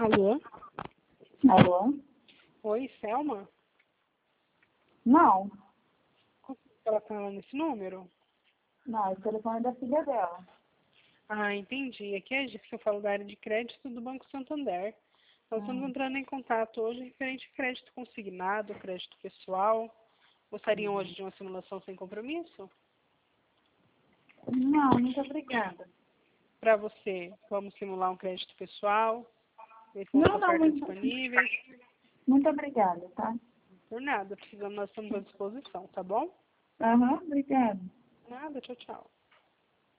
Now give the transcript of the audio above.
Alô? Alô? Oi, Selma? Não. Ela tá nesse número? Não, esse telefone é da filha dela. Ah, entendi. Aqui é a Jéssica, eu falo da área de crédito do Banco Santander. Nós estamos entrando em contato hoje referente a crédito consignado, crédito pessoal. Gostariam hoje de uma simulação sem compromisso? Não, muito obrigada. Para você, vamos simular um crédito pessoal, ver com as Não, ofertas muito, disponíveis. muito obrigada, tá? Por nada, precisamos, nós estamos à disposição, tá bom? Aham, obrigada. Nada, tchau, tchau.